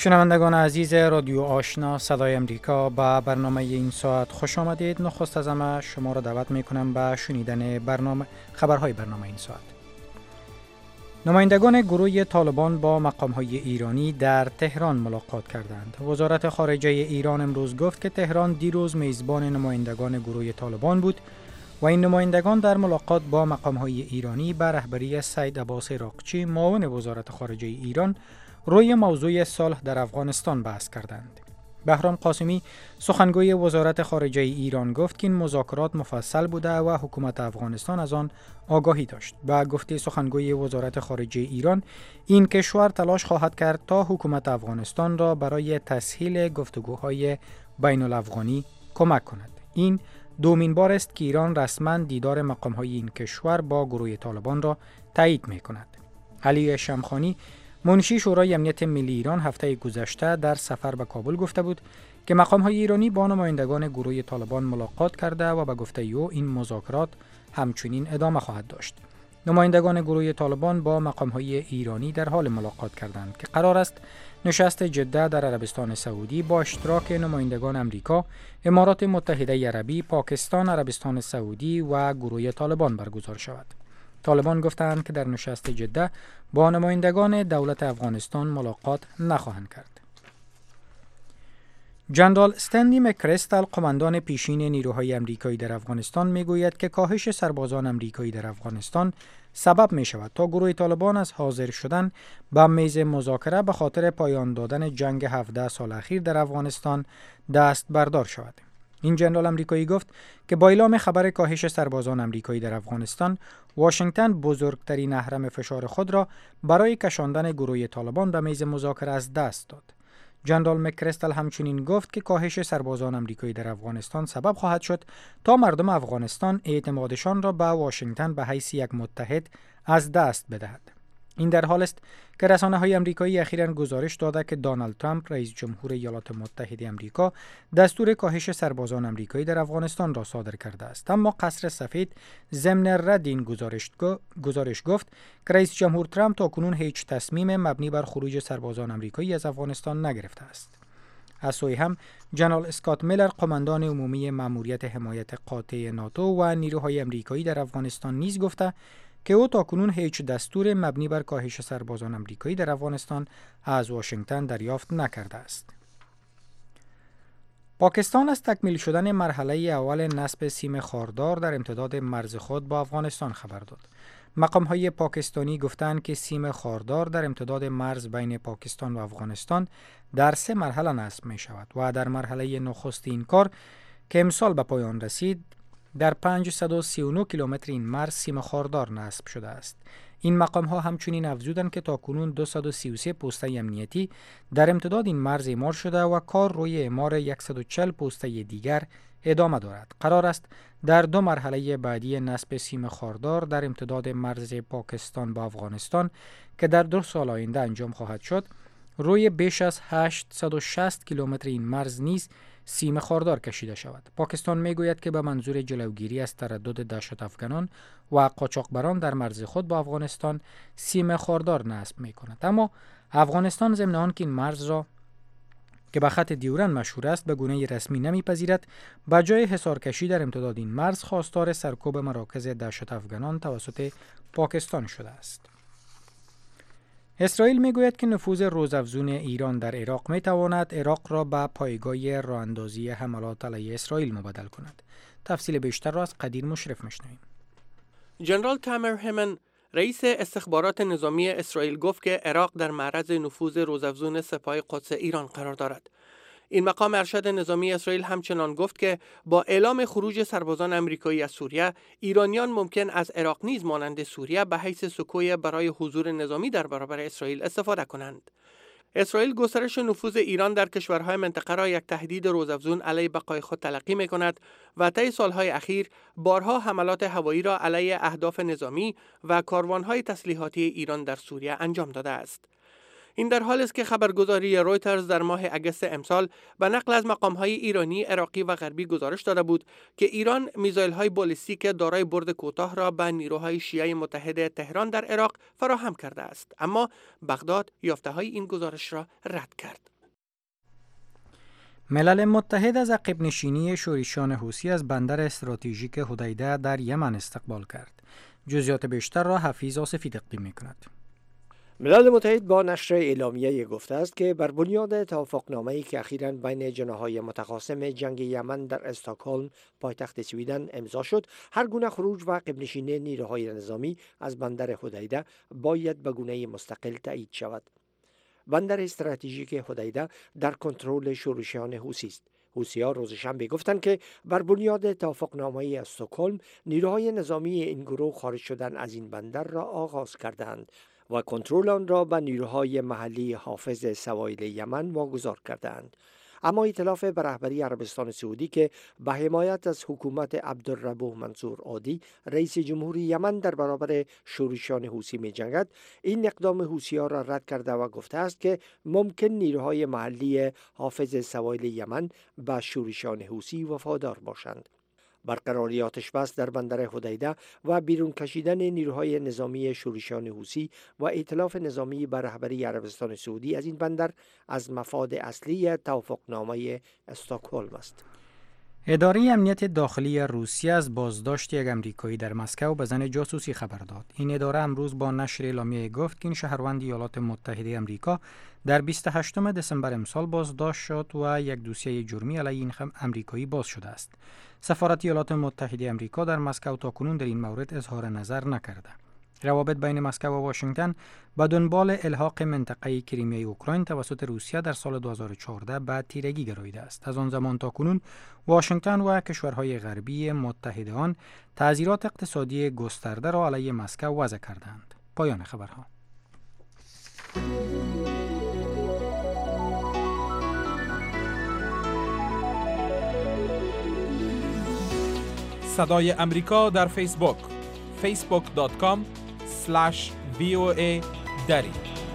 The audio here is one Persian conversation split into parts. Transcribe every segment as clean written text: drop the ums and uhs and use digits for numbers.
شنوندگان عزیز رادیو آشنا صدای امریکا به برنامه این ساعت خوش آمدید. نخست از همه شما را دعوت می کنم به شنیدن خبرهای برنامه این ساعت. نمایندگان گروه طالبان با مقام‌های ایرانی در تهران ملاقات کردند. وزارت خارجه ایران امروز گفت که تهران دیروز میزبان نمایندگان گروه طالبان بود و این نمایندگان در ملاقات با مقام‌های ایرانی به رهبری سید عباس عراقچی معاون وزارت خارجه ایران روی موضوع صلح در افغانستان بحث کردند. بهرام قاسمی سخنگوی وزارت خارجه ایران گفت که این مذاکرات مفصل بوده و حکومت افغانستان از آن آگاهی داشت. به گفته سخنگوی وزارت خارجه ایران، این کشور تلاش خواهد کرد تا حکومت افغانستان را برای تسهیل گفتگوهای بین الافغانی کمک کند. این دومین بار است که ایران رسما دیدار مقام‌های این کشور با گروه طالبان را تایید می‌کند. علی شمخانی منشی شورای امنیت ملی ایران هفته گذشته در سفر به کابل گفته بود که مقام‌های ایرانی با نمایندگان گروه طالبان ملاقات کرده و به گفته او این مذاکرات همچنین ادامه خواهد داشت. نمایندگان گروه طالبان با مقام‌های ایرانی در حال ملاقات کردند که قرار است نشست جده در عربستان سعودی با اشتراک نمایندگان امریکا، امارات متحده عربی، پاکستان، عربستان سعودی و گروه طالبان برگزار شود. طالبان گفتند که در نشست جده با نمایندگان دولت افغانستان ملاقات نخواهند کرد. جنرال استنلی مکریستل، قماندان پیشین نیروهای امریکایی در افغانستان، میگوید که کاهش سربازان امریکایی در افغانستان سبب می شود تا گروه طالبان از حاضر شدن به میز مذاکره به خاطر پایان دادن جنگ 17 سال اخیر در افغانستان دست بردار شود. این جنرال امریکایی گفت که با اعلام خبر کاهش سربازان امریکایی در افغانستان، واشنگتن بزرگترین اهرم فشار خود را برای کشاندن گروه طالبان به میز مذاکره از دست داد. جنرال مکریستل همچنین گفت که کاهش سربازان امریکایی در افغانستان سبب خواهد شد تا مردم افغانستان اعتمادشان را به واشنگتن به حیث یک متحد از دست بدهد. این در حال است که رسانه‌های آمریکایی اخیراً گزارش داده که دونالد ترامپ رئیس جمهور ایالات متحده آمریکا دستور کاهش سربازان آمریکایی در افغانستان را صادر کرده است. اما قصر سفید ضمن رد این گزارش گفت که رئیس جمهور ترامپ تاکنون هیچ تصمیم مبنی بر خروج سربازان آمریکایی از افغانستان نگرفته است. از سوی هم جنرال اسکات میلر، قماندان عمومی مأموریت حمایت قاطع ناتو و نیروهای آمریکایی در افغانستان نیز گفته که او تاکنون هیچ دستور مبنی بر کاهش سربازان آمریکایی در افغانستان از واشنگتن دریافت نکرده است. پاکستان از تکمیل شدن مرحله اول نصب سیم خاردار در امتداد مرز خود با افغانستان خبر داد. مقام‌های پاکستانی گفتند که سیم خاردار در امتداد مرز بین پاکستان و افغانستان در 3 مرحله نصب می شود و در مرحله نخست این کار که امسال به پایان رسید در 539 کیلومتر این مرز سیم خاردار نصب شده است. این مقام‌ها همچنین افزودند که تاکنون 233 پوسته امنیتی در امتداد این مرز اعمار شده و کار روی اعمار 140 پوسته دیگر ادامه دارد. قرار است در 2 مرحله بعدی نصب سیم خاردار در امتداد مرز پاکستان با افغانستان که در 2 سال آینده انجام خواهد شد، روی بیش از 860 کیلومتر این مرز نیز سیم خاردار کشیده شود. پاکستان میگوید که به منظور جلوگیری از تردد دهشت افغانان و قاچاقبران در مرز خود با افغانستان سیم خاردار نصب می کند. اما افغانستان ضمن آنکه این مرز را که به خط دیورند مشهور است به گونه رسمی نمیپذیرد، به جای حصارکشی در امتداد این مرز خواستار سرکوب مراکز دهشت افغانان توسط پاکستان شده است. اسرائیل میگوید که نفوذ روزافزون ایران در عراق میتواند عراق را به پایگاه راهاندازی حملات علیه اسرائیل مبدل کند. تفصیل بیشتر را از قدیر مشرف میشنویم. جنرال تامر همن، رئیس استخبارات نظامی اسرائیل، گفت که عراق در معرض نفوذ روزافزون سپاه قدس ایران قرار دارد. این مقام ارشد نظامی اسرائیل همچنان گفت که با اعلام خروج سربازان آمریکایی از سوریه، ایرانیان ممکن از عراق نیز مانند سوریه به حیث سکوی برای حضور نظامی در برابر اسرائیل استفاده کنند. اسرائیل گسترش نفوذ ایران در کشورهای منطقه را یک تهدید روزافزون علیه بقای خود تلقی می کند و طی سالهای اخیر بارها حملات هوایی را علیه اهداف نظامی و کاروانهای تسلیحاتی ایران در سوریه انجام داده است. این در حالی است که خبرگزاری رویترز در ماه اگست امسال به نقل از مقام‌های ایرانی، عراقی و غربی گزارش داده بود که ایران میزایل‌های بالیستیک دارای برد کوتاه را به نیروهای شیعه متحد تهران در عراق فراهم کرده است، اما بغداد یافته‌های این گزارش را رد کرد. ملل متحد از عقب نشینی شورشیان حوثی از بندر استراتژیک حدیده در یمن استقبال کرد. جزئیات بیشتر را حفیظ آصفی تقدیم می‌کند. ملل متحد با نشر اعلامیه گفته است که بر بنیاد توافقنامه‌ای که اخیراً بین جناح‌های متخاصم جنگ یمن در استکهلم پایتخت سویدن امضا شد، هر گونه خروج و عقب نشینی نیروهای نظامی از بندر حدیده باید به گونه مستقل تایید شود. بندر استراتژیک حدیده در کنترل شورشیان حوثی است. حوثی‌ها روز شنبه گفتند که بر بنیاد توافقنامه استکهلم نیروهای نظامی این گروه خارج شدن از این بندر را آغاز کردند و کنترل آن را به نیروهای محلی حافظ سواحل یمن واگذار کردند. اما ائتلاف به رهبری عربستان سعودی که به حمایت از حکومت عبدالربوح منصور هادی رئیس جمهوری یمن در برابر شورشیان حوثی می جنگد، این اقدام حوثی‌ها را رد کرده و گفته است که ممکن نیروهای محلی حافظ سواحل یمن به شورشیان حوثی وفادار باشند. برقراری آتش بس در بندر حدیده و بیرون کشیدن نیروهای نظامی شورشیان حوثی و ائتلاف نظامی به رهبری عربستان سعودی از این بندر از مفاد اصلی توافقنامه استکهلم است. اداره امنیت داخلی روسیه از بازداشت یک امریکایی در مسکو به زن جاسوسی خبر داد. این اداره امروز با نشر اعلامیه گفت که این شهروند ایالات متحده آمریکا در 28 دسامبر امسال بازداشت شد و یک دوسیه جرمی علیه این امریکایی باز شده است. سفارت ایالات متحده آمریکا در مسکو تاکنون در این مورد اظهار نظر نکرده. روابط بین مسکو و واشنگتن به دنبال الحاق منطقه کریمیای اوکراین توسط روسیه در سال 2014 به تیرگی گراییده است. از آن زمان تاکنون واشنگتن و کشورهای غربی متحد آن تعزیرات اقتصادی گسترده را علیه مسکو وضع کردند. پایان خبرها. صدای امریکا در فیسبوک facebook.com/VOA دری.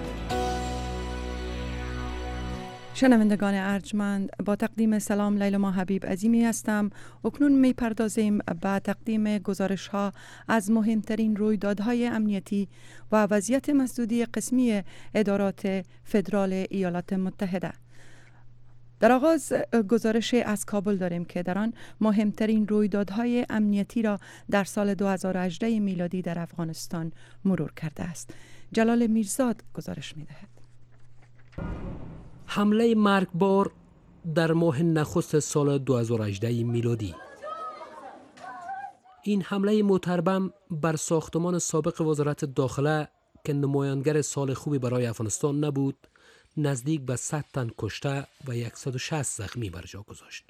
شنوندگان ارجمند، با تقدیم سلام لیلا حبیب عظیمی هستم. اکنون می پردازیم به تقدیم گزارش ها از مهمترین رویدادهای امنیتی و وضعیت مسدودی قسمی ادارات فدرال ایالات متحده. در آغاز گزارش از کابل داریم که در آن مهمترین رویدادهای امنیتی را در سال 2018 میلادی در افغانستان مرور کرده است. جلال میرزاد گزارش می دهد. حمله مرگبار در ماه نخست سال 2018 میلادی. این حمله متربم بر ساختمان سابق وزارت داخله که نمایانگر سال خوبی برای افغانستان نبود، نزدیک به 100 تن کشته و 160 زخمی بر جا گذاشت.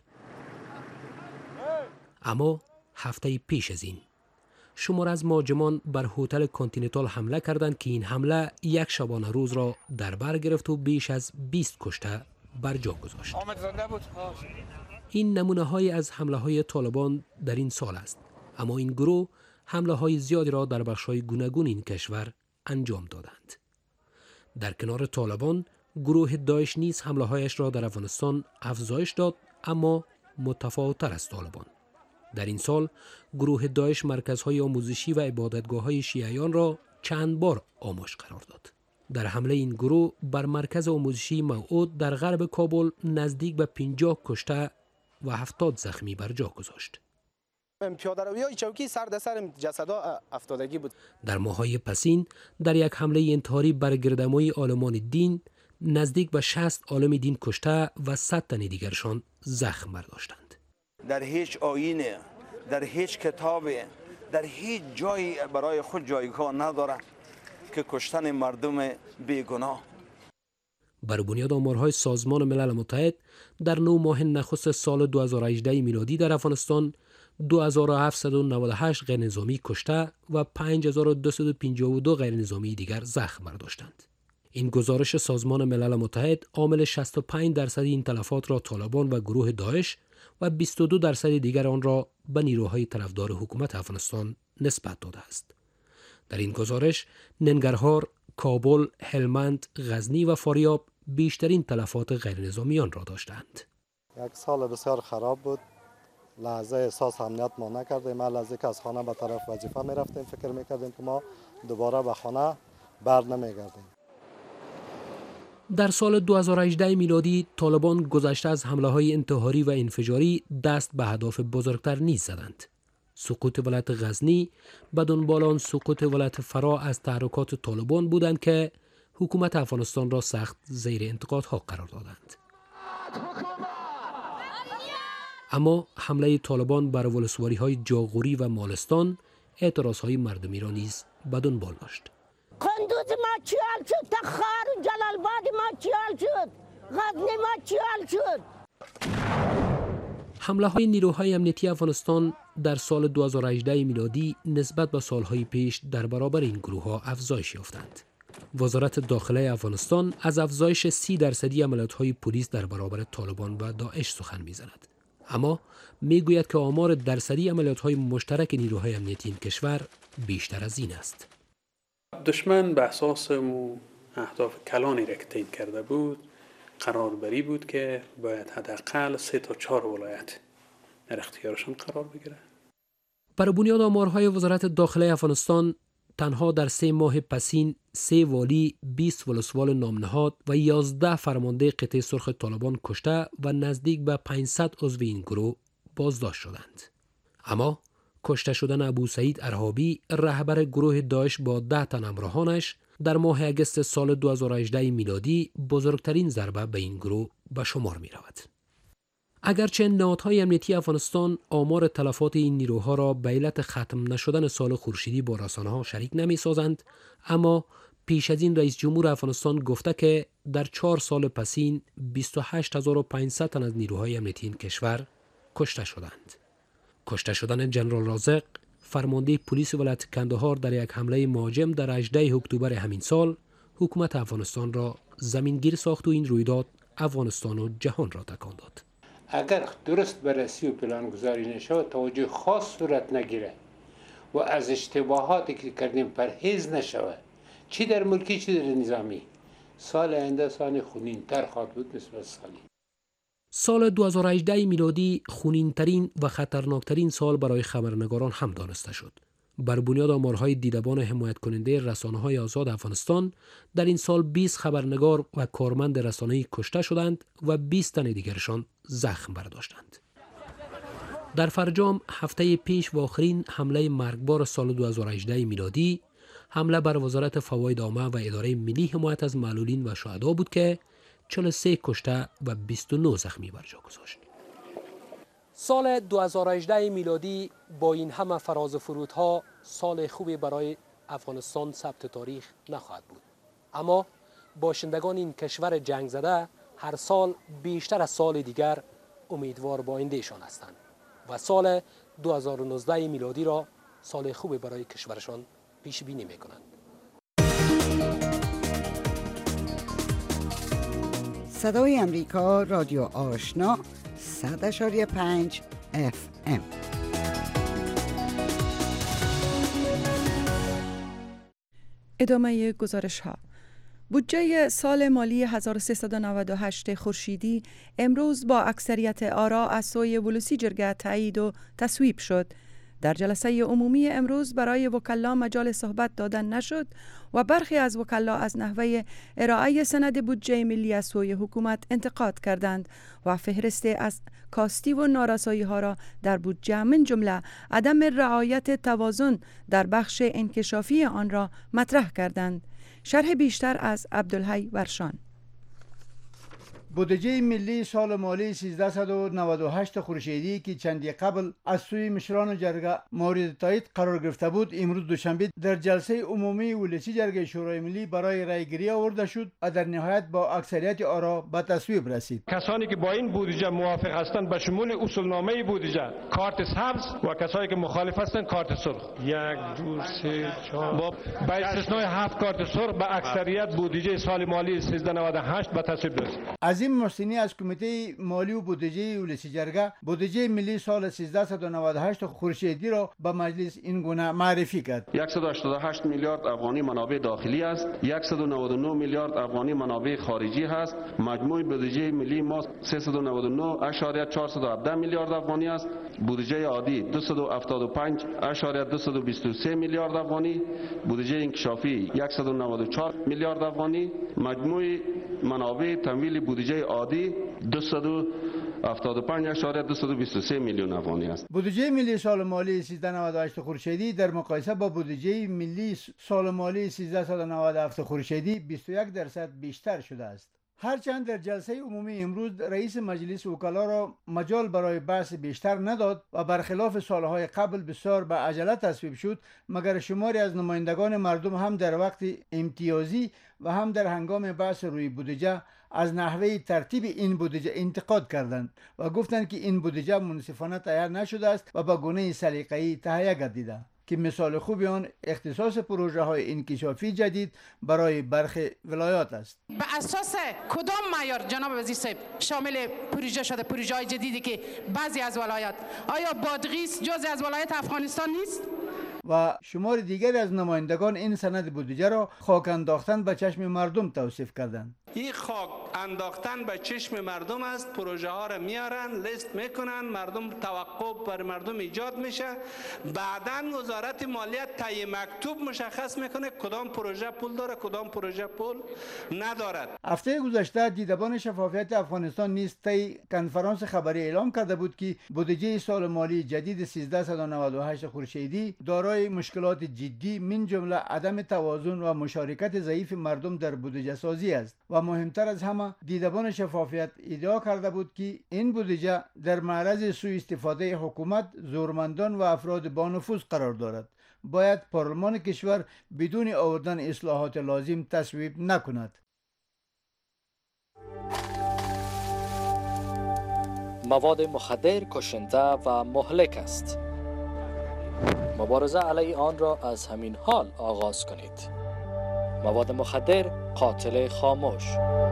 اما هفته پیش از این شمار از مهاجمان بر هتل کانتیننتال حمله کردند که این حمله یک شبانه روز را در بر گرفت و بیش از 20 کشته بر جا گذاشت. این نمونه های از حمله های طالبان در این سال است، اما این گروه حمله های زیادی را در بخش‌های گوناگون این کشور انجام دادند. در کنار طالبان، گروه داعش نیز حمله هایش را در افغانستان افزایش داد، اما متفاوت‌تر از طالبان. در این سال گروه داعش مرکزهای آموزشی و عبادتگاه‌های شیعیان را چند بار آموش قرار داد. در حمله این گروه بر مرکز آموزشی موعود در غرب کابل نزدیک به 50 کشته و 70 زخمی بر جا گذاشت. پیاده‌روی‌های چوکی سر در سر جسدا افتادگی بود. در ماه‌های پسین در یک حمله انتحاری بر گردهمای عالمان دین نزدیک به 60 عالم دین کشته و 100 تن دیگرشان زخم برداشتند. در هیچ آیینه، در هیچ کتابی، در هیچ جایی برای خود جایگاه نداره که کشتن مردم بیگناه. بر بنیاد آمارهای سازمان ملل متحد در 9 ماه نخست سال 2018 میلادی در افغانستان 2798 غیرنظامی کشته و 5252 غیرنظامی دیگر زخم برداشتند. این گزارش سازمان ملل متحد عامل 65% این تلفات را طالبان و گروه داعش و 22% دیگر آن را به نیروهای طرفدار حکومت افغانستان نسبت داده است. در این گزارش ننگرهار، کابل، هلمند، غزنی و فاریاب بیشترین تلفات غیرنظامیان را داشتند. یک سال بسیار خراب بود. لحظه احساس امنیت ما نکردیم. ما لحظه که از خانه به طرف وظیفه می رفتیم فکر می کردیم که ما دوباره به خانه بر نمی گردیم. در سال 2018 میلادی طالبان گذشته از حمله‌های انتحاری و انفجاری دست به اهداف بزرگتر نیز زدند. سقوط ولایت غزنی به دنبال آن سقوط ولایت فرا از تحرکات طالبان بودند که حکومت افغانستان را سخت زیر انتقادها قرار دادند. اما حمله طالبان بر ولسواری‌های جاغوری و مالستان اعتراضهای مردمی را نیز به دنبال داشت. قندوز ما چیال شد، تخار و جلال آباد ما چیال شد، غزنی ما چیال شد. حمله های نیروهای امنیتی افغانستان در سال 2018 میلادی نسبت به سالهای پیش در برابر این گروه ها افزایش یافتند. وزارت داخله افغانستان از افزایش 30% عملیات های پلیس در برابر طالبان و داعش سخن می‌زند. اما میگوید که آمار درصدی عملیات های مشترک نیروهای امنیتی این کشور بیشتر از این است. دشمن به اساس اهداف کلانی را که تعیین کرده بود قرار بری بود که باید حداقل 3 تا 4 ولایت در اختیارشان قرار بگیره. بر بنیاد آمارهای وزارت داخله افغانستان تنها در 3 ماه پسین 3 والی، 20 ولسوال نامنهاد و 11 فرمانده قطعه سرخ طالبان کشته و نزدیک به 500 عضو این گروه بازداشت شدند. اما کشته شدن ابو سعید ارهابی رهبر گروه داعش با 10 تن همراهانش در ماه اگست سال 2018 میلادی بزرگترین ضربه به این گروه به شمار می رود. اگرچه نهادهای امنیتی افغانستان آمار تلفات این نیروها را به علت ختم نشدن سال خورشیدی با رسانه‌ها شریک نمی سازند، اما پیش از این رئیس جمهور افغانستان گفته که در 4 سال پسین 28500 تن از نیروهای امنیتی این کشور کشته شدند. کشته شدن جنرال رازق، فرمانده پلیس ولایت کندهار در یک حمله مهاجم در 18 اکتبر همین سال حکومت افغانستان را زمینگیر ساخت و این رویداد افغانستان و جهان را تکان داد. اگر درست بررسی و پلانگذاری نشود، توجه خاص صورت نگیره و از اشتباهاتی که کردیم پرهیز نشود، چی در ملکی چی در نظامی، سال آینده سال خونین‌تر خواهد بود نسبت سالی. سال 2018 میلادی خونین‌ترین و خطرناکترین سال برای خبرنگاران هم دانسته شد. بر بنیاد آمارهای دیدبان حمایت کننده رسانه‌های آزاد افغانستان در این سال 20 خبرنگار و کارمند رسانه‌ای کشته شدند و 20 تن دیگرشان زخم برداشتند. در فرجام هفته پیش و آخرین حمله مرگبار سال 2018 میلادی حمله بر وزارت فواید عامه و اداره ملی حمایت از معلولین و شهدا بود که 43 کشته و 29 زخمی بر جا گذاشت. سال 2018 میلادی با این همه فراز و فرودها سال خوبی برای افغانستان ثبت تاریخ نخواهد بود. اما باشندگان این کشور جنگ زده هر سال بیشتر از سال دیگر امیدوار با آیندهشان هستند و سال 2019 میلادی را سال خوبی برای کشورشان پیش بینی میکنند. صدای امریکا، رادیو آشنا، 100.5 FM. ادامه گزارش ها. بودجه سال مالی 1398 خورشیدی امروز با اکثریت آرا از سوی ولوسی جرگه تایید و تصویب شد. در جلسه عمومی امروز برای وکلا مجال صحبت دادن نشد و برخی از وکلا از نحوه ارائه سند بودجه ملی از سوی حکومت انتقاد کردند و فهرست از کاستی و نارسایی ها را در بودجه من جمله عدم رعایت توازن در بخش انکشافی آن را مطرح کردند. شرح بیشتر از عبدالحی ورشان. بودجه ملی سال مالی 1398 خورشیدی که چندی قبل از سوی مشران جرگه مورد تایید قرار گرفته بود، امروز دوشنبه در جلسه عمومی ولسی جرگه شورای ملی برای رایگیری آورده شد و در نهایت با اکثریت آرا به تصویب رسید. کسانی که با این بودجه موافق هستند به شمول اصولنامه بودجه کارت سبز و کسانی که مخالف هستند کارت سرخ. 1 2 3 4 با استثنای 7 کارت سرخ به اکثریت بودجه سال مالی 1398 به تصویب رسید. عظیم محسنی از کمیته مالی و بودجه ولسی جرگه بودجه ملی سال 1398 خورشیدی را به مجلس این گونه معرفی کرد. 188 میلیارد افغانی منابع داخلی است، 199 میلیارد افغانی منابع خارجی است. مجموع بودجه ملی ما 399.417 میلیارد افغانی است. بودجه عادی 275.223 میلیارد افغانی، بودجه انکشافی 194 میلیارد افغانی، مجموع منابع تمویل بودجه عادی 275.223 میلیون افغانی است. بودجه ملی سال مالی 1398 خورشیدی در مقایسه با بودجه ملی سال مالی 1397 خورشیدی 21% بیشتر شده است. هرچند در جلسه عمومی امروز رئیس مجلس وکلا را مجال برای بحث بیشتر نداد و برخلاف سالهای قبل بسیار به عجله تصویب شد، مگر شماری از نمایندگان مردم هم در وقت امتیازی و هم در هنگام بحث روی بودجه از نحوه ترتیب این بودجه انتقاد کردند و گفتند که این بودجه منصفانه تهیه نشده است و به گونه سلیقه‌ای تهیه گردیده که مثال خوبی آن اختصاص پروژه های انکشافی جدید برای برخی ولایات است. به اساس کدام معیار جناب وزیر صاحب شامل پروژه شده پروژه های جدیدی که بعضی از ولایات، آیا بادغیس جزء از ولایت افغانستان نیست؟ و شمار دیگری از نمایندگان این سند بودجه را خاک انداختن به چشم مردم توصیف کردند. این خاک انداختن به چشم مردم است. پروژه ها را میارن، لیست میکنن، مردم توقع بر مردم ایجاد میشه، بعداً وزارت مالیات طی مکتوب مشخص میکنه کدام پروژه پول داره کدام پروژه پول ندارد. هفته گذشته دیدبان شفافیت افغانستان نیز طی کنفرانس خبری اعلام کرده بود که بودجه سال مالی جدید 1398 خورشیدی دارای مشکلات جدی من جمله عدم توازن و مشارکت ضعیف مردم در بودجه سازی است و مهمتر از همه دیدبان شفافیت ادعا کرده بود که این بودجه در معرض سوء استفاده حکومت، زورمندان و افراد با نفوذ قرار دارد. باید پارلمان کشور بدون آوردن اصلاحات لازم تصویب نکند. مواد مخدر کشنده و مهلک است. مبارزه علیه آن را از همین حال آغاز کنید. مواد مخدر قاتل خاموش.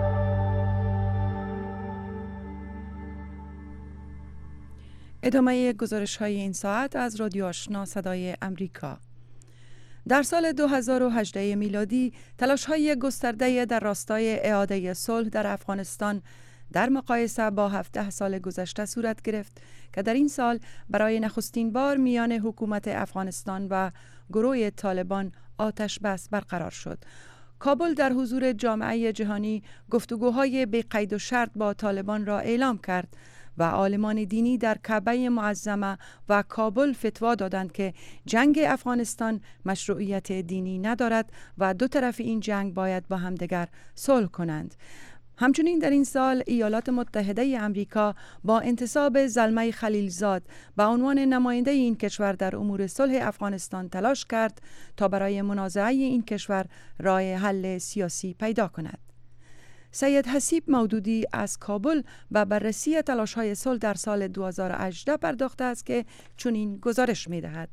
ادامه گزارش های این ساعت از رادیو آشنا صدای امریکا. در سال 2018 میلادی تلاش های گسترده در راستای اعاده صلح در افغانستان در مقایسه با 17 سال گذشته صورت گرفت که در این سال برای نخستین بار میان حکومت افغانستان و گروه طالبان آتش بس برقرار شد. کابل در حضور جامعه جهانی گفتگوهای بی قید و شرط با طالبان را اعلام کرد و عالمان دینی در کعبه معظمه و کابل فتوا دادند که جنگ افغانستان مشروعیت دینی ندارد و دو طرف این جنگ باید با همدیگر صلح کنند. همچنین در این سال ایالات متحده امریکا با انتصاب زلمه خلیلزاد به عنوان نماینده این کشور در امور صلح افغانستان تلاش کرد تا برای منازعه این کشور راه حل سیاسی پیدا کند. سید حسیب مودودی از کابل و بررسی تلاش‌های صلح در سال 2018 پرداخته است که چنین گزارش می‌دهد.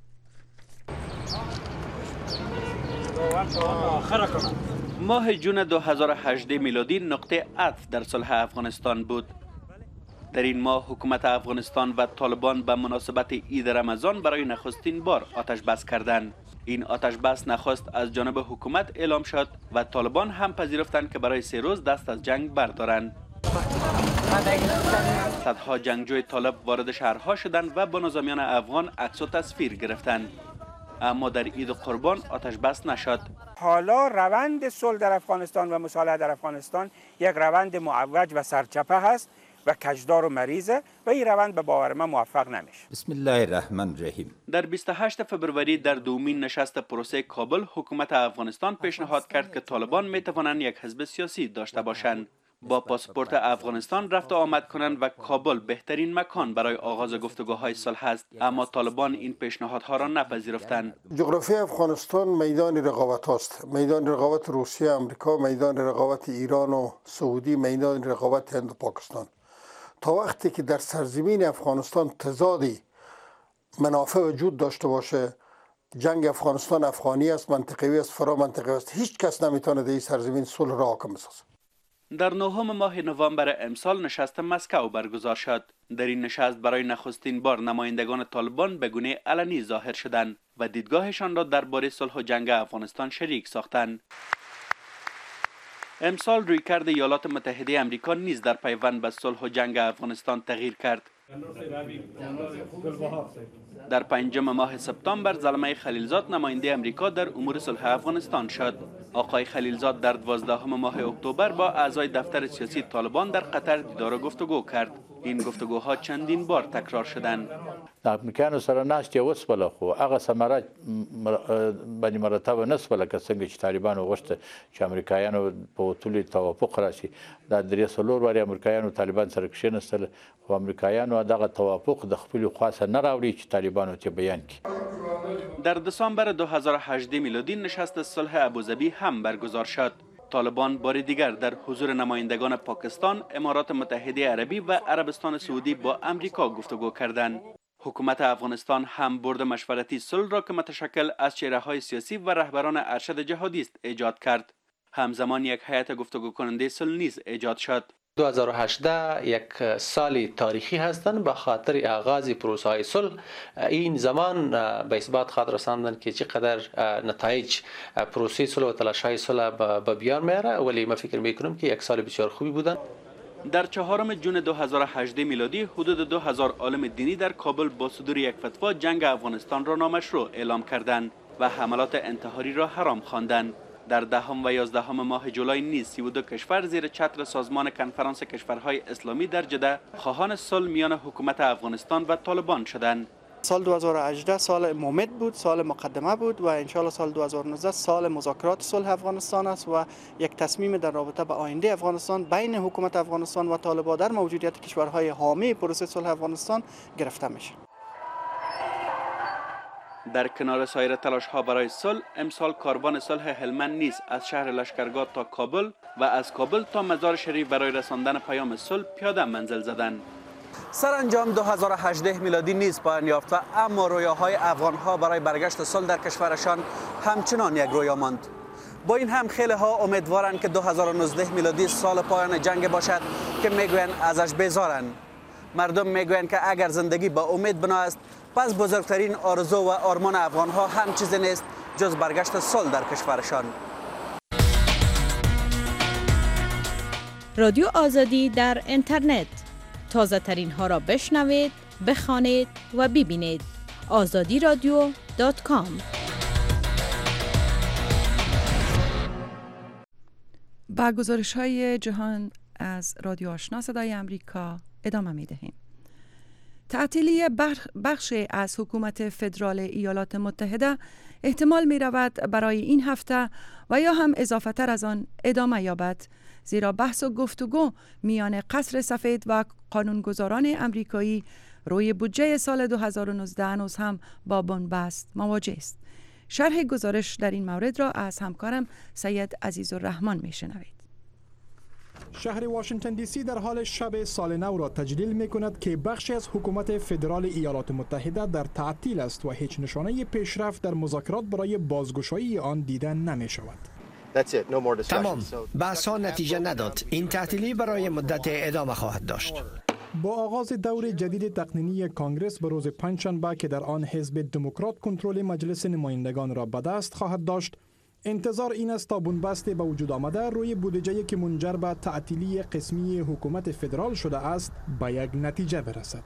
ماه جون 2018 میلادی نقطه عطف در صلح افغانستان بود. در این ماه حکومت افغانستان و طالبان به مناسبت عید رمضان برای نخستین بار آتش بس کردند. این آتش بس نخست از جانب حکومت اعلام شد و طالبان هم پذیرفتند که برای 3 روز دست از جنگ بردارند. صدها جنگجوی طالب وارد شهرها شدند و با نظامیان افغان عکس و تصویر گرفتند. اما در عید قربان آتش بس نشد. حالا روند صلح در افغانستان و مصالحه در افغانستان یک روند معوج و سرچپه هست و کجدار و مریضه و این روند به باور من موفق نمیشه. بسم الله الرحمن الرحیم. در 28 فبروری در دومین نشست پروسه کابل حکومت افغانستان پیشنهاد کرد که طالبان می توانند یک حزب سیاسی داشته باشند. با پاسپورت افغانستان رفت و آمد کنند و کابل بهترین مکان برای آغاز گفتگوهای صلح است، اما طالبان این پیشنهادها را نپذیرفتند. جغرافی افغانستان میدان رقابت است. میدان رقابت روسیه، آمریکا، میدان رقابت ایران و سعودی، میدان رقابت هند و پاکستان. تا وقتی که در سرزمین افغانستان تضادی منافع وجود داشته باشه، جنگ افغانستان افغانی است، منطقوی است، فرا منطقوی است، هیچ کس نمیتونه در این سرزمین صلح را حاکم بسازه. در 9 ماه نوامبر امسال نشست مسکو برگزار شد. در این نشست برای نخستین بار نمایندگان طالبان به گونه علنی ظاهر شدند و دیدگاهشان را درباره صلح و جنگ افغانستان شریک ساختند. امسال رویکرد ایالات متحده آمریکا نیز در پیوند به صلح و جنگ افغانستان تغییر کرد. در 5 ماه سپتامبر زلمه خلیلزاد نماینده امریکا در امور صلح افغانستان شد. آقای خلیلزاد در 12 ماه اکتبر با اعضای دفتر سیاسی طالبان در قطر دیدار و گفتگو کرد. این گفتگوها چندین بار تکرار شدند. امریکایانو سره ناستې وسپله خو هغه ثمره باندې مرتبه نسوله که څنګه چې طالبانو غوښته چې امریکایانو په وتلو توافق راشي. دا درې څلور وارې امریکایانو طالبان سره کښېنستل خو امریکایانو دغه توافق د خپلې خوا څخه نه راوړي چې طالبانو ته بیان کړي. در دسامبر 2018 میلادی نشست صلح ابوظبی هم برگزار شد. طالبان بار دیگر در حضور نمایندگان پاکستان، امارات متحده عربی و عربستان سعودی با امریکا گفتگو کردند. حکومت افغانستان هم برد مشورتی صلح را که متشکل از چهره‌های سیاسی و رهبران ارشد جهادی است ایجاد کرد. همزمان یک هیئت گفتگو کننده صلح نیز ایجاد شد. 2018 یک سال تاریخی هستند به خاطر آغاز پروسه های صلح. این زمان به اثبات خاطر رساندن که چقدر نتایج پروسه صلح و تلاش های صلح به بیان میاره، ولی ما فکر میکنم که یک سال بسیار خوبی بودن. در 4 جون 2018 میلادی حدود 2000 عالم دینی در کابل با صدور یک فتوا جنگ افغانستان را نامشروع اعلام کردند و حملات انتحاری را حرام خواندند. در 10 و 11 ماه جولای نیز 32 کشور زیر چتر سازمان کنفرانس کشورهای اسلامی در جده خواهان صلح میان حکومت افغانستان و طالبان شدند. سال 2018 سال مومد بود، سال مقدمه بود و انشالله سال 2019 سال مذاکرات صلح افغانستان است و یک تصمیم در رابطه به آینده افغانستان بین حکومت افغانستان و طالبان در موجودیت کشورهای حامی پروسه صلح افغانستان گرفته میشه. در کنار سایر تلاش ها برای صلح، امسال کاروان صلح هلمند نیز از شهر لشکرگاه تا کابل و از کابل تا مزار شریف برای رساندن پیام صلح پیاده منزل زدند. سرانجام 2018 میلادی نیز پایان یافت و اما رویاهای افغانها برای برگشت صلح در کشورشان همچنان یک رویا ماند. با این هم خیلی ها امیدوارند که 2019 میلادی سال پایان جنگ باشد که میگویند ازش بیزارند. مردم میگویند که اگر زندگی با امید بنا است، پس بزرگترین آرزو و آرمان افغانها هم چیزی نیست جز برگشت صلح در کشورشان. رادیو آزادی در اینترنت، تازه ترین ها را بشنوید، بخوانید و ببینید. azadiradio.com. با گزارش های جهان از رادیو آشنا صدای امریکا ادامه می دهیم. تعطیلی بخشی از حکومت فدرال ایالات متحده احتمال می رود برای این هفته و یا هم اضافه تر از آن ادامه یابد، زیرا بحث و گفتگو میان قصر سفید و قانونگذاران امریکایی روی بودجه سال 2019 هنوز هم با بنبست مواجه است. شرح گزارش در این مورد را از همکارم سید عزیزالرحمن می شنوید. شهر واشنگتن دی سی در حال شب سال نو را تجلیل می کند که بخشی از حکومت فدرال ایالات متحده در تعطیل است و هیچ نشانه پیشرفت در مذاکرات برای بازگشایی آن دیده نمی شود. تمام، بحث ها نتیجه نداد. این تعطیلی برای مدت ادامه خواهد داشت. با آغاز دور جدید تقنینی کانگرس به روز پنجشنبه که در آن حزب دموکرات کنترل مجلس نمایندگان را به دست خواهد داشت، انتظار این است تا بنبست به وجود آمده روی بودجه که منجر به تعطیلی قسمی حکومت فدرال شده است به یک نتیجه برسد.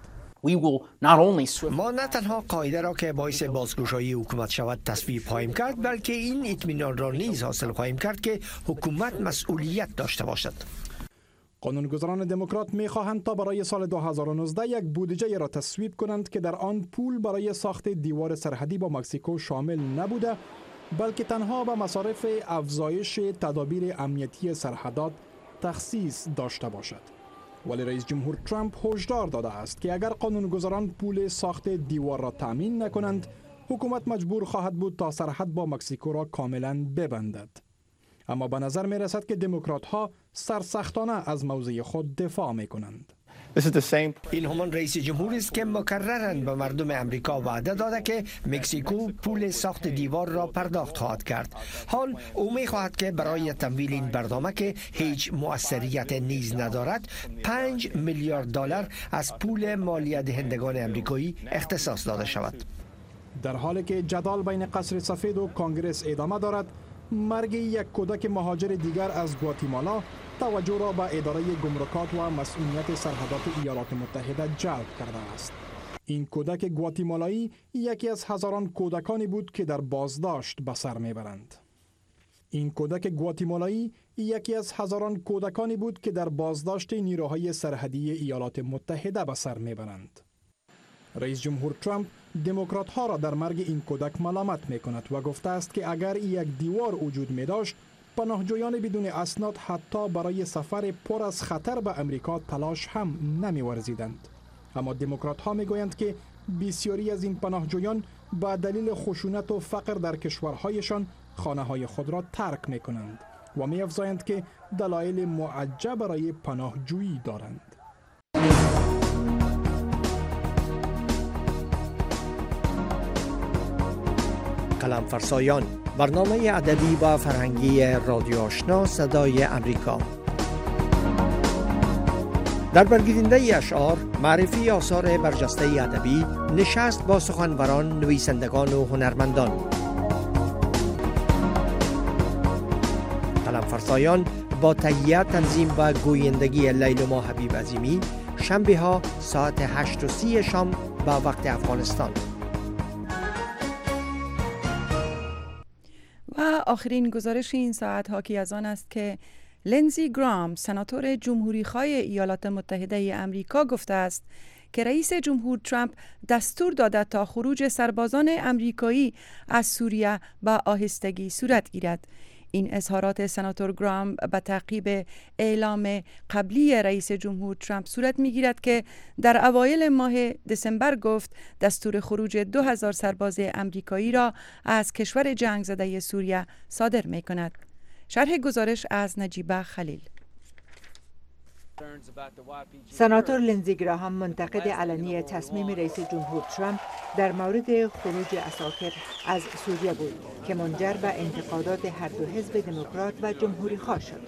ما نه تنها قاعده را که باعث بازگشایی حکومت شود تصویب خواهیم کرد، بلکه این اطمینان را نیز حاصل خواهیم کرد که حکومت مسئولیت داشته باشد. قانونگذاران دموکرات می‌خواهند تا برای سال 2019 یک بودجه را تصویب کنند که در آن پول برای ساخت دیوار سرحدی با مکزیکو شامل نبوده، بلکه تنها به مصارف افزایش تدابیر امنیتی سرحدات تخصیص داشته باشد. ولی رئیس جمهور ترامپ هشدار داده است که اگر قانونگذاران پول ساخت دیوار را تامین نکنند، حکومت مجبور خواهد بود تا سرحد با مکزیکو را کاملا ببندد. اما به نظر می رسد که دموکرات ها سرسختانه از موضع خود دفاع می کنند. این همان رئیس جمهوری است که مکرراً به مردم امریکا وعده داده که مکزیکو پول ساخت دیوار را پرداخت خواهد کرد. حال او می‌خواهد که برای تمویل این برنامه که هیچ مؤثریت نیز ندارد 5 میلیارد دلار از پول مالیه دهندگان امریکایی اختصاص داده شود. در حالی که جدال بین قصر سفید و کنگره ادامه دارد، مرگ یک کودک مهاجر دیگر از گواتیمالا توجه را به اداره گمرکات و مسئولیت سرحدات ایالات متحده جلب کرده است. این کودک گواتیمالایی یکی از هزاران کودکانی بود که در بازداشت به سر میبرند. این کودک گواتیمالایی یکی از هزاران کودکانی بود که در بازداشت نیروهای سرحدی ایالات متحده به سر میبرند. رئیس جمهور ترامپ دموکرات ها را در مرگ این کودک ملامت می کند و گفته است که اگر یک دیوار وجود می داشت، پناهجویان بدون اسناد حتی برای سفر پر از خطر به امریکا تلاش هم نمی ورزیدند. اما دموکرات ها می گویند که بسیاری از این پناهجویان به دلیل خشونت و فقر در کشورهایشان خانه های خود را ترک می کنند و می افزایند که دلایل معجب برای پناهجویی دارند. قلم فرسایان، برنامه ادبی و فرهنگی رادیو آشنا صدای امریکا. در برگزیدنده اشعار، معرفی آثار برجسته ادبی، نشست با سخنوران، نویسندگان و هنرمندان. قلم فرسایان با تهیه، تنظیم و گویندگی لیلما حبیب عظیمی، شنبه ها ساعت 8:30 شام با وقت افغانستان. و آخرین گزارش این ساعت حاکی از آن است که لنزی گرام، سناتور جمهوری‌خواه ایالات متحده امریکا، گفته است که رئیس جمهور ترامپ دستور داده تا خروج سربازان امریکایی از سوریه به آهستگی صورت گیرد. این اظهارات سناتور گرام به تعقیب اعلام قبلی رئیس جمهور ترامپ صورت می‌گیرد که در اوایل ماه دسامبر گفت دستور خروج 2000 سرباز امریکایی را از کشور جنگ زده سوریه صادر می‌کند. شرح گزارش از نجیبه خلیل. سناتور لنزی گراهام منتقد علنی تصمیم رئیس جمهور ترامپ در مورد خروج اساکر از سوریه بود که منجر به انتقادات هر دو حزب دموکرات و جمهوری خواه شد.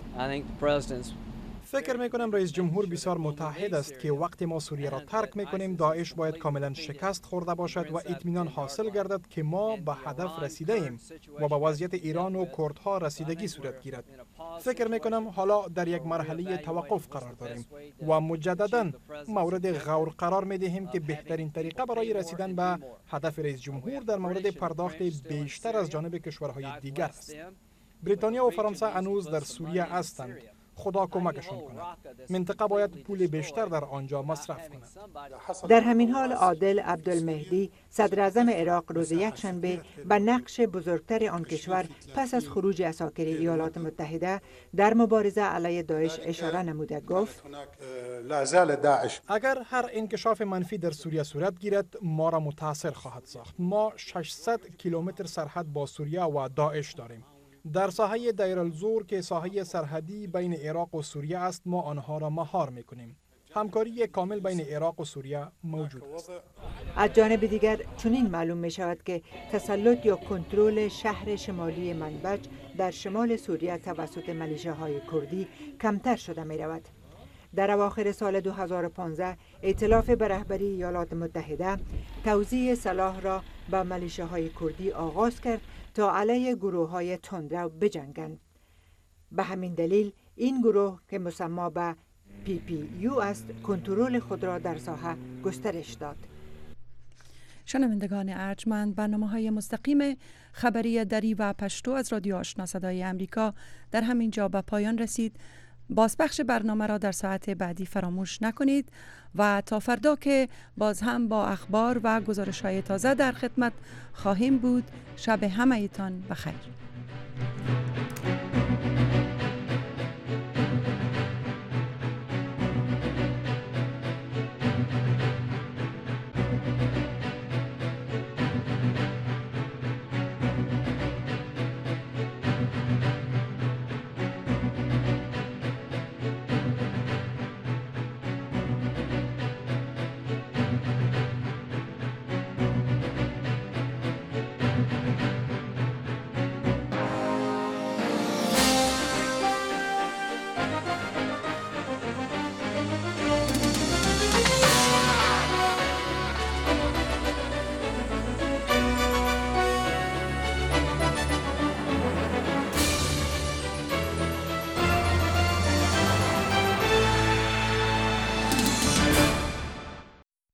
فکر میکنم رئیس جمهور بسیار متحد است که وقتی ما سوریه را ترک میکنیم داعش باید کاملا شکست خورده باشد و اطمینان حاصل گردد که ما به هدف رسیده ایم و به وضعیت ایران و کردها رسیدگی صورت گیرد. فکر میکنم حالا در یک مرحله توقف قرار داریم و مجددا مورد غور قرار میدهیم که بهترین طریقه برای رسیدن به هدف رئیس جمهور در مورد پرداخت بیشتر از جانب کشورهای دیگر است. بریتانیا و فرانسه هنوز در سوریه هستند. خدا کمکشون کند. منطقه باید پول بیشتر در آنجا مصرف کند. در همین حال عادل عبدالمهدی صدر اعظم عراق روز یکشنبه به نقش بزرگتر آن کشور پس از خروج اساکر ایالات متحده در مبارزه علیه داعش اشاره نموده گفت اگر هر انکشاف منفی در سوریه صورت گیرد ما را متاثر خواهد ساخت. ما 600 کیلومتر سرحد با سوریه و داعش داریم. در ساحه دیر الزور که ساحه سرحدی بین عراق و سوریه است ما آنها را مهار میکنیم. همکاری کامل بین عراق و سوریه موجود است. از جانب دیگر چنین معلوم می شود که تسلط یا کنترل شهر شمالی منبج در شمال سوریه توسط میلیشیاهای کردی کمتر شده می رود. در اواخر سال 2015 ائتلاف به رهبری ایالات متحده توزیع سلاح را به میلیشیاهای کردی آغاز کرد تا علیه گروه‌های تندرو بجنگند. به همین دلیل این گروه که مسمی به PPU است کنترل خود را در ساحه گسترش داد. شنوندگان ارجمند، برنامه‌های مستقیم خبری دری و پشتو از رادیو آشنا صدای امریکا در همین جا به پایان رسید. بازپخش برنامه را در ساعت بعدی فراموش نکنید و تا فردا که باز هم با اخبار و گزارش‌های تازه در خدمت خواهیم بود. شب همه‌تان بخیر.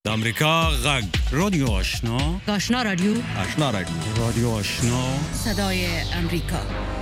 امریکا غږ رادیو آشنا آشنا رادیو رادیو آشنا صدای امریکا